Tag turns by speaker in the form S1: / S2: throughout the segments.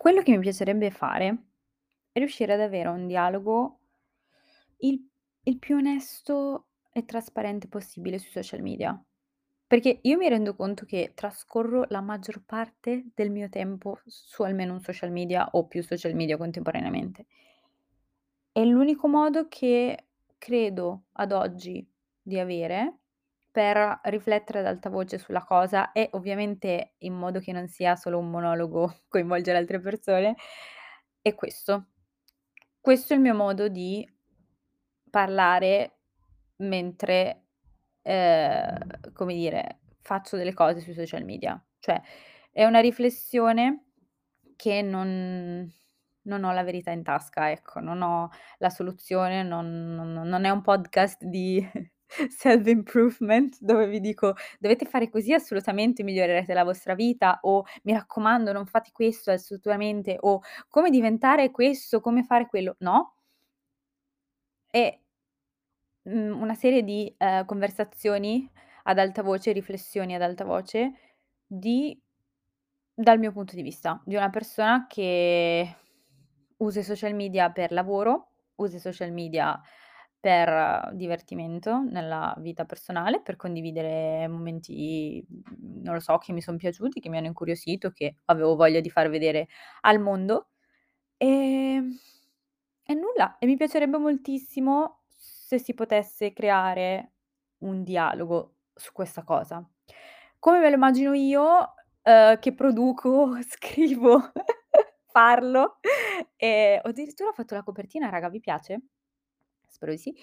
S1: Quello che mi piacerebbe fare è riuscire ad avere un dialogo il il più onesto e trasparente possibile sui social media, perché io mi rendo conto che trascorro la maggior parte del mio tempo su almeno un social media o più social media contemporaneamente. È l'unico modo che credo ad oggi di avere per riflettere ad alta voce sulla cosa e ovviamente in modo che non sia solo un monologo, coinvolgere altre persone, è questo. Questo è il mio modo di parlare mentre, come dire, faccio delle cose sui social media. Cioè, è una riflessione che non ho la verità in tasca, ecco, non ho la soluzione, non è un podcast di self improvement dove vi dico: "Dovete fare così assolutamente migliorerete la vostra vita" o "Mi raccomando non fate questo assolutamente" o "Come diventare questo, come fare quello". No, è una serie di, conversazioni ad alta voce, riflessioni ad alta voce di dal mio punto di vista, di una persona che usa i social media per lavoro, usa i social media per divertimento nella vita personale, per condividere momenti, non lo so, che mi son piaciuti, che mi hanno incuriosito, che avevo voglia di far vedere al mondo. Ehm, e nulla, e mi piacerebbe moltissimo se si potesse creare un dialogo su questa cosa. Come me lo immagino io, che produco, scrivo, parlo, ho addirittura fatto la copertina, raga, vi piace? Spero di sì.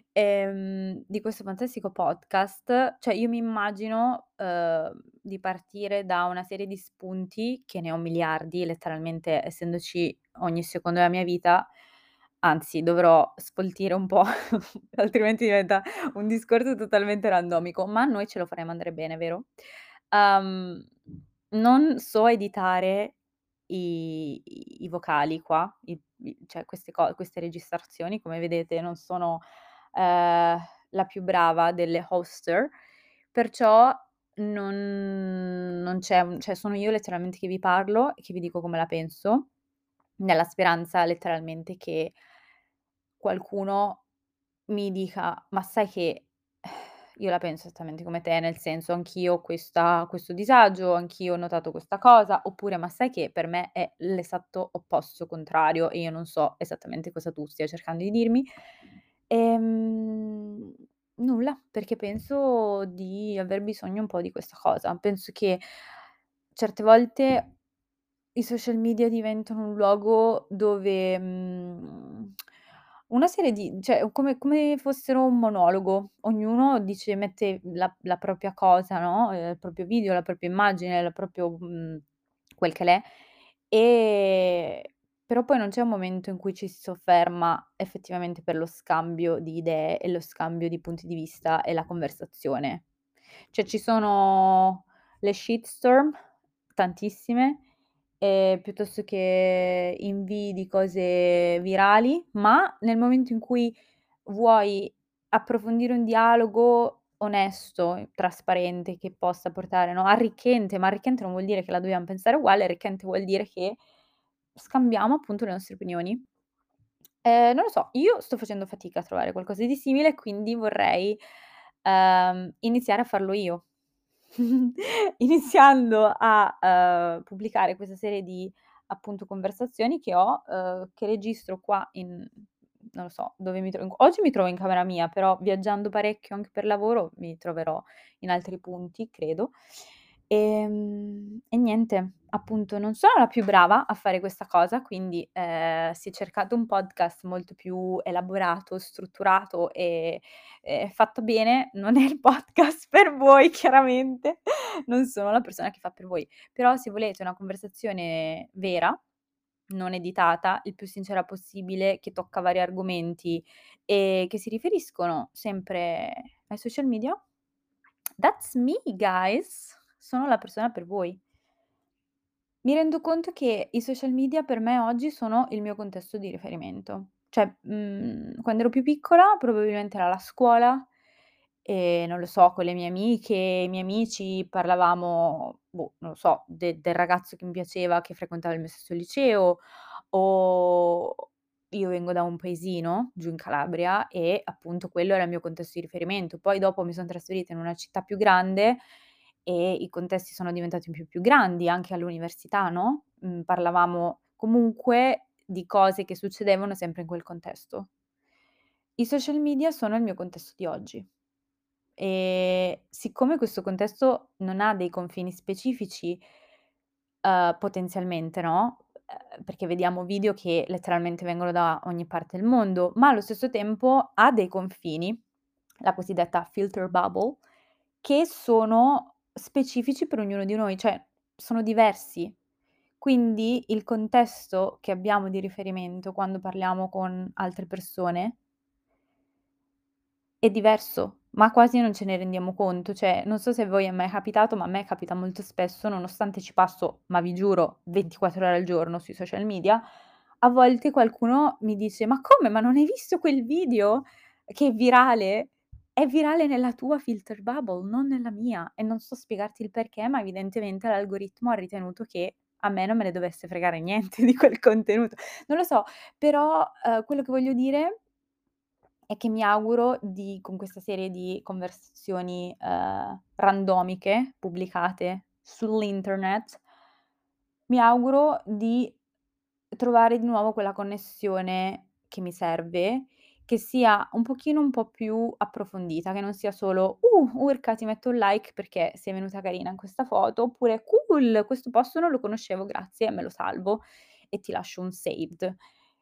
S1: Di questo fantastico podcast, cioè io mi immagino, di partire da una serie di spunti, che ne ho miliardi, letteralmente essendoci ogni secondo della mia vita, anzi dovrò sfoltire un po', altrimenti diventa un discorso totalmente randomico, ma noi ce lo faremo andare bene, vero? Uhm, non so editare i vocali qua, i cioè queste registrazioni, come vedete non sono, ehm, la più brava delle hoster, perciò non c'è un cioè sono io letteralmente che vi parlo e che vi dico come la penso, nella speranza letteralmente che qualcuno mi dica: "Ma sai che io la penso esattamente come te, nel senso anch'io ho questo disagio, anch'io ho notato questa cosa", oppure: "Ma sai che per me è l'esatto opposto contrario e io non so esattamente cosa tu stia cercando di dirmi". Ehm, nulla, perché penso di aver bisogno un po' di questa cosa. Penso che certe volte i social media diventano un luogo dove, una serie di cioè come fossero un monologo. Ognuno dice mette la propria cosa, no, il proprio video, la propria immagine, la proprio quel che l'è, ehm, però poi non c'è un momento in cui ci si sofferma effettivamente per lo scambio di idee e lo scambio di punti di vista e la conversazione. Cioè ci sono le shitstorm, tantissime, piuttosto che invii di cose virali, ma nel momento in cui vuoi approfondire un dialogo onesto, trasparente, che possa portare, no, arricchente, ma arricchente non vuol dire che la dobbiamo pensare uguale, arricchente vuol dire che scambiamo appunto le nostre opinioni. Non lo so, io sto facendo fatica a trovare qualcosa di simile, quindi vorrei, iniziare a farlo io. Iniziando a, pubblicare questa serie di, appunto, conversazioni che ho, che registro qua in non lo so, dove mi trovo oggi mi trovo in camera mia, però viaggiando parecchio anche per lavoro mi troverò in altri punti, credo. E niente, appunto non sono la più brava a fare questa cosa, quindi, si è cercato un podcast molto più elaborato, strutturato e, fatto bene. Non è il podcast per voi chiaramente, non sono la persona che fa per voi. Però se volete una conversazione vera, non editata, il più sincera possibile, che tocca vari argomenti e che si riferiscono sempre ai social media, that's me guys, sono la persona per voi. Mi rendo conto che i social media per me oggi sono il mio contesto di riferimento. Cioè, quando ero più piccola probabilmente era la scuola non lo so, con le mie amiche, i miei amici parlavamo, boh, non lo so, del ragazzo che mi piaceva, che frequentava il mio stesso liceo, o io vengo da un paesino giù in Calabria e appunto quello era il mio contesto di riferimento. Poi dopo mi son trasferita in una città più grande e i contesti sono diventati più grandi, anche all'università, no, parlavamo comunque di cose che succedevano sempre in quel contesto. I social media sono il mio contesto di oggi. Siccome questo contesto non ha dei confini specifici, potenzialmente, no, perché vediamo video che letteralmente vengono da ogni parte del mondo, ma allo stesso tempo ha dei confini, la cosiddetta filter bubble, che sono specifici per ognuno di noi, cioè sono diversi. Quindi il contesto che abbiamo di riferimento quando parliamo con altre persone è diverso, ma quasi non ce ne rendiamo conto. Cioè, non so se a voi è mai capitato, ma a me capita molto spesso, nonostante ci passo, ma vi giuro, 24 ore al giorno sui social media, a volte qualcuno mi dice: "Ma come? Ma non hai visto quel video che è virale?" È virale nella tua filter bubble, non nella mia, e non so spiegarti il perché, ma evidentemente l'algoritmo ha ritenuto che a me non me ne dovesse fregare niente di quel contenuto. Non lo so, però, quello che voglio dire è che mi auguro di con questa serie di conversazioni, randomiche pubblicate sull'internet, mi auguro di trovare di nuovo quella connessione che mi serve, che sia un po' più approfondita, che non sia solo: urca ti metto un like perché sei venuta carina in questa foto", oppure: "Cool, questo posto non lo conoscevo, grazie", e me lo salvo e ti lascio un saved.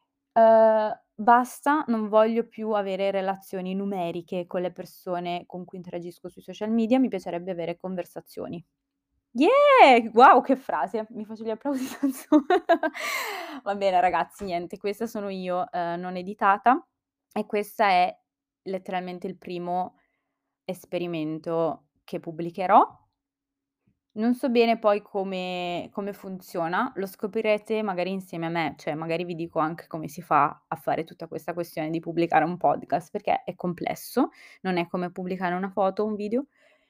S1: Basta, non voglio più avere relazioni numeriche con le persone con cui interagisco sui social media, mi piacerebbe avere conversazioni. Yeah! Wow, che frase! Mi faccio gli applausi da sola. Va bene ragazzi, niente, questa sono io, non editata, e questa è letteralmente il primo esperimento che pubblicherò. Non so bene poi come funziona, lo scoprirete magari insieme a me, cioè magari vi dico anche come si fa a fare tutta questa questione di pubblicare un podcast, perché è complesso, non è come pubblicare una foto o un video.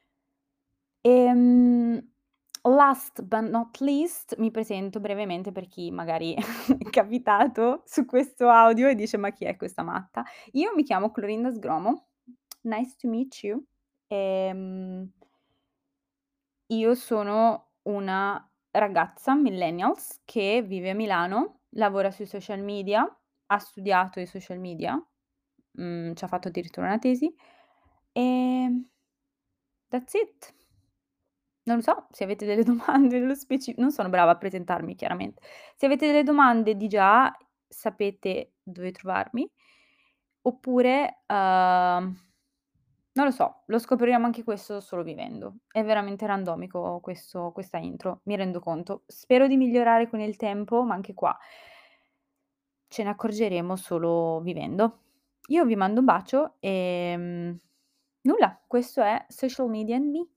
S1: Ehm, Last but not least, mi presento brevemente per chi magari è capitato su questo audio e dice: "Ma chi è questa matta?" Io mi chiamo Clorinda Sgromo, nice to meet you. Ehm io sono una ragazza millennials che vive a Milano, lavora sui social media, ha studiato i social media, ci ha fatto addirittura una tesi, ehm, that's it. Non lo so, se avete delle domande nello non sono brava a presentarmi chiaramente. Se avete delle domande di già sapete dove trovarmi, oppure, non lo so, lo scopriremo anche questo solo vivendo. È veramente randomico questa intro, mi rendo conto. Spero di migliorare con il tempo, ma anche qua ce ne accorgeremo solo vivendo. Io vi mando un bacio, nulla, questo è Social Media and Me.